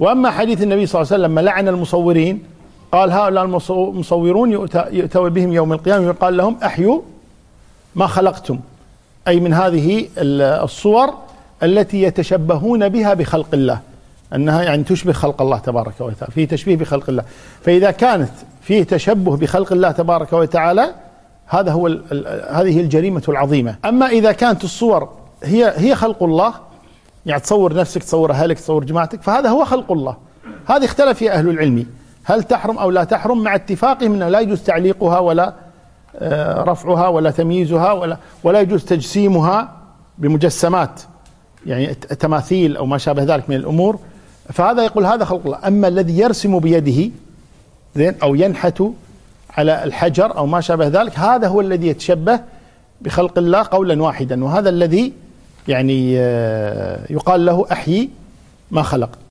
وأما حديث النبي صلى الله عليه وسلم لما لعن المصورين قال هؤلاء المصورون يؤتى بهم يوم القيامة يقال لهم أحيوا ما خلقتم، أي من هذه الصور التي يتشبهون بها بخلق الله، أنها يعني تشبه خلق الله تبارك وتعالى، فيه تشبيه بخلق الله. فإذا كانت فيه تشبه بخلق الله تبارك وتعالى هذه الجريمة العظيمة. أما إذا كانت الصور هي خلق الله، يعني تصور نفسك، تصور أهلك، تصور جماعتك، فهذا هو خلق الله. هذه اختلف فيها أهل العلم هل تحرم أو لا تحرم، مع اتفاقهم أنه لا يجوز تعليقها ولا رفعها ولا تمييزها ولا يجوز تجسيمها بمجسمات يعني تماثيل أو ما شابه ذلك من الأمور. فهذا يقول هذا خلق الله. أما الذي يرسم بيده زين أو ينحت على الحجر أو ما شابه ذلك، هذا هو الذي يتشبه بخلق الله قولا واحدا، وهذا الذي يعني يقال له أحيي ما خلق.